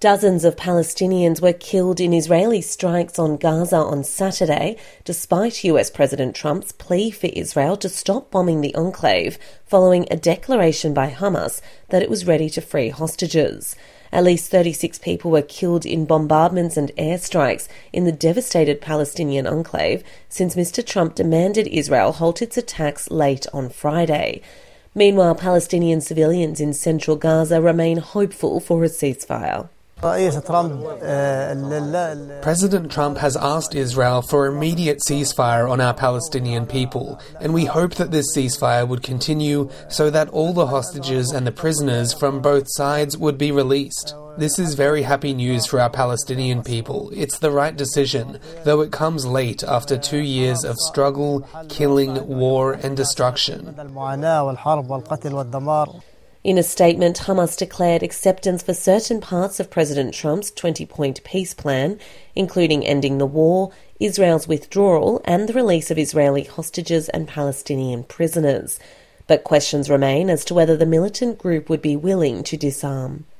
Dozens of Palestinians were killed in Israeli strikes on Gaza on Saturday, despite US President Trump's plea for Israel to stop bombing the enclave following a declaration by Hamas that it was ready to free hostages. At least 36 people were killed in bombardments and airstrikes in the devastated Palestinian enclave since Mr. Trump demanded Israel halt its attacks late on Friday. Meanwhile, Palestinian civilians in central Gaza remain hopeful for a ceasefire. President Trump has asked Israel for immediate ceasefire on our Palestinian people, and we hope that this ceasefire would continue so that all the hostages and the prisoners from both sides would be released. This is very happy news for our Palestinian people. It's the right decision, though it comes late after 2 years of struggle, killing, war and destruction. In a statement, Hamas declared acceptance for certain parts of President Trump's 20-point peace plan, including ending the war, Israel's withdrawal, and the release of Israeli hostages and Palestinian prisoners. But questions remain as to whether the militant group would be willing to disarm.